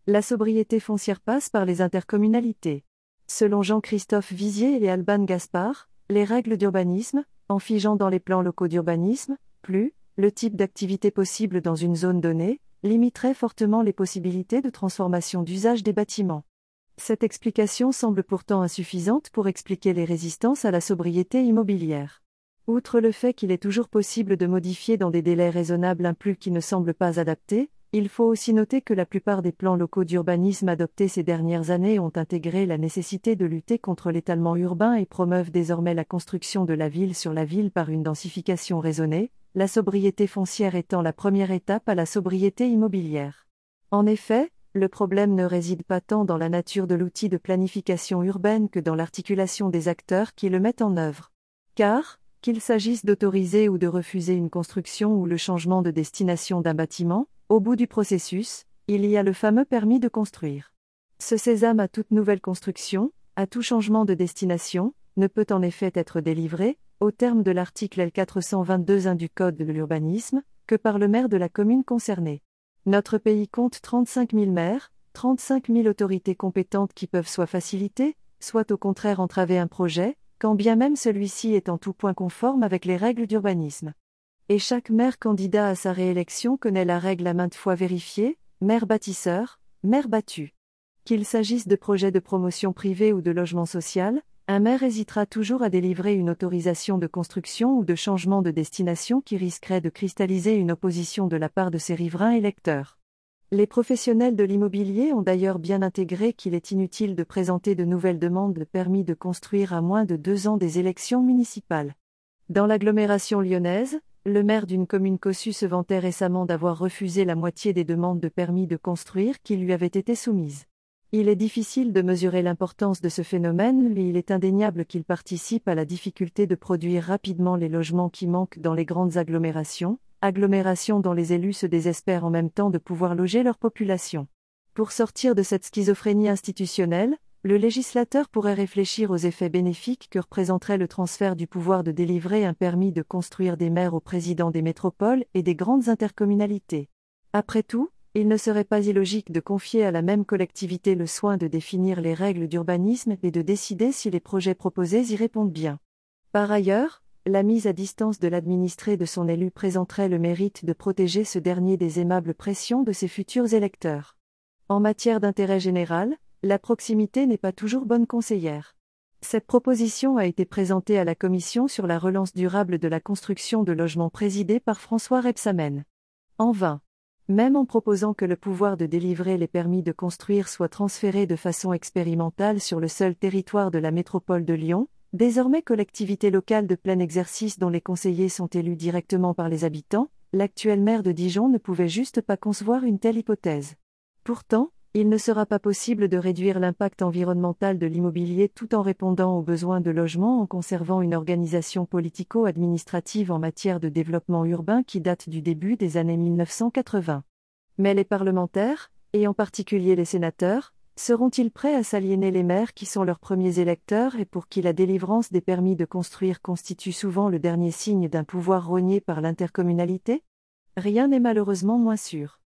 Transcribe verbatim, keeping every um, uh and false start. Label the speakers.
Speaker 1: La sobriété foncière passe par les intercommunalités. Selon Jean-Christophe Vizier et Alban Gaspard, les règles d'urbanisme, en figeant dans les plans locaux d'urbanisme, plus, le type d'activité possible dans une zone donnée, limiterait fortement les possibilités de transformation d'usage des bâtiments. Cette explication semble pourtant insuffisante pour expliquer les résistances à la sobriété immobilière. Outre le fait qu'il est toujours possible de modifier dans des délais raisonnables un plan qui ne semble pas adapté, il faut aussi noter que la plupart des plans locaux d'urbanisme adoptés ces dernières années ont intégré la nécessité de lutter contre l'étalement urbain et promeuvent désormais la construction de la ville sur la ville par une densification raisonnée, la sobriété foncière étant la première étape à la sobriété immobilière. En effet, le problème ne réside pas tant dans la nature de l'outil de planification urbaine que dans l'articulation des acteurs qui le mettent en œuvre. Car, qu'il s'agisse d'autoriser ou de refuser une construction ou le changement de destination d'un bâtiment, au bout du processus, il y a le fameux permis de construire. Ce sésame à toute nouvelle construction, à tout changement de destination, ne peut en effet être délivré, au terme de l'article L quatre cent vingt-deux un du Code de l'urbanisme, que par le maire de la commune concernée. Notre pays compte trente-cinq mille maires, trente-cinq mille autorités compétentes qui peuvent soit faciliter, soit au contraire entraver un projet, quand bien même celui-ci est en tout point conforme avec les règles d'urbanisme. Et chaque maire candidat à sa réélection connaît la règle à maintes fois vérifiée, maire bâtisseur, maire battu. Qu'il s'agisse de projets de promotion privée ou de logement social, un maire hésitera toujours à délivrer une autorisation de construction ou de changement de destination qui risquerait de cristalliser une opposition de la part de ses riverains électeurs. Les professionnels de l'immobilier ont d'ailleurs bien intégré qu'il est inutile de présenter de nouvelles demandes de permis de construire à moins de deux ans des élections municipales. Dans l'agglomération lyonnaise, le maire d'une commune cossue se vantait récemment d'avoir refusé la moitié des demandes de permis de construire qui lui avaient été soumises. Il est difficile de mesurer l'importance de ce phénomène, mais il est indéniable qu'il participe à la difficulté de produire rapidement les logements qui manquent dans les grandes agglomérations, agglomérations dont les élus se désespèrent en même temps de pouvoir loger leur population. Pour sortir de cette schizophrénie institutionnelle, le législateur pourrait réfléchir aux effets bénéfiques que représenterait le transfert du pouvoir de délivrer un permis de construire des maires aux présidents des métropoles et des grandes intercommunalités. Après tout, il ne serait pas illogique de confier à la même collectivité le soin de définir les règles d'urbanisme et de décider si les projets proposés y répondent bien. Par ailleurs, la mise à distance de l'administré de son élu présenterait le mérite de protéger ce dernier des aimables pressions de ses futurs électeurs. En matière d'intérêt général, la proximité n'est pas toujours bonne conseillère. Cette proposition a été présentée à la Commission sur la relance durable de la construction de logements présidée par François Rebsamen. En vain. Même en proposant que le pouvoir de délivrer les permis de construire soit transféré de façon expérimentale sur le seul territoire de la métropole de Lyon, désormais collectivité locale de plein exercice dont les conseillers sont élus directement par les habitants, l'actuel maire de Dijon ne pouvait juste pas concevoir une telle hypothèse. Pourtant, il ne sera pas possible de réduire l'impact environnemental de l'immobilier tout en répondant aux besoins de logement en conservant une organisation politico-administrative en matière de développement urbain qui date du début des années mille neuf cent quatre-vingts. Mais les parlementaires, et en particulier les sénateurs, seront-ils prêts à s'aliéner les maires qui sont leurs premiers électeurs et pour qui la délivrance des permis de construire constitue souvent le dernier signe d'un pouvoir rogné par l'intercommunalité ? Rien n'est malheureusement moins sûr.